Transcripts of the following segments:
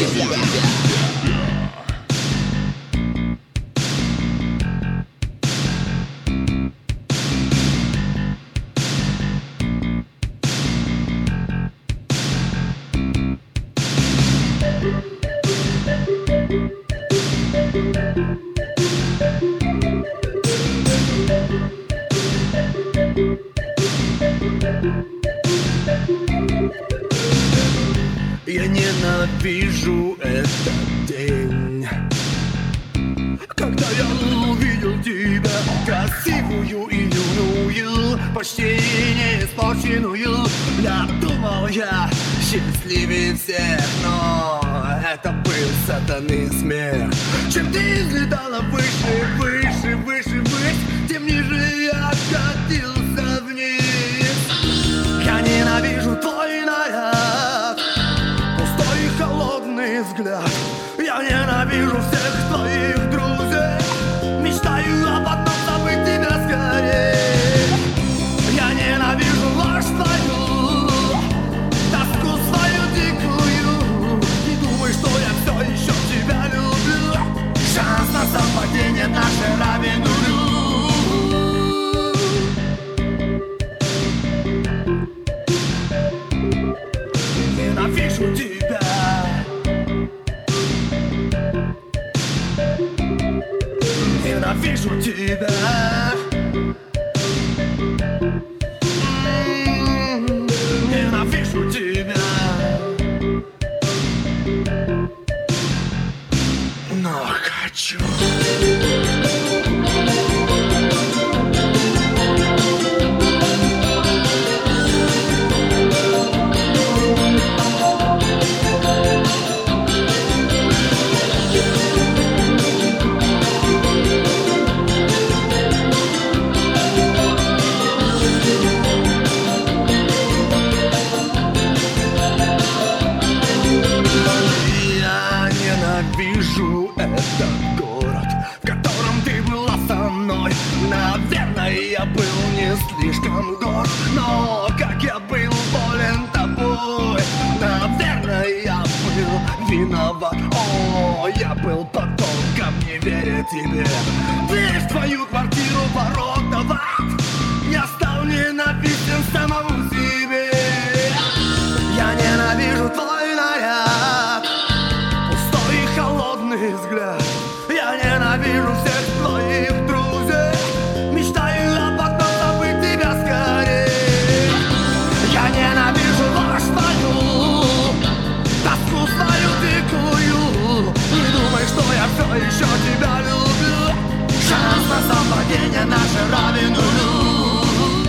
Я ненавижу этот день, когда я увидел тебя, красивую и юную, почти не испорченную. Я думал, я счастливее всех, но это был сатаны смех. Чем ты взлетала выше, выше, выше, ввысь, тем ниже я катился вниз. Я ненавижу твой наряд, пустой и холодный взгляд. Я ненавижу всех твоих друзей, мечтаю об одном — забыть тебя скорее. Я ненавижу ложь твою, тоску свою дикую. Не думай, что я все еще тебя люблю. Шанс на совпадение наше равен нулю. Ненавижу тебя. Ненавижу тебя. Ненавижу тебя. Но хочу. Вижу этот город, в котором ты была со мной. Наверное, я был не слишком горд, но как я был болен тобой. Наверное, я был виноват. О, я был потомком, не веря тебе. Дверь в твою квартиру, ворота в ад. Я стал ненавистен самому себе. Я ненавижу твой наряд, холодный взгляд. Я ненавижу всех твоих друзей, мечтаю об одном — забыть тебя скорее. Я ненавижу ложь твою, тоску свою дикую. Не думай, что я все еще тебя люблю. Шанс на совпадение наше равен нулю.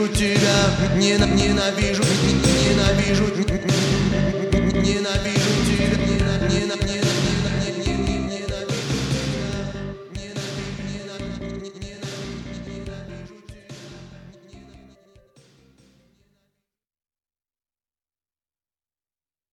тебя, ненавижу тебя, ненавижу тебя,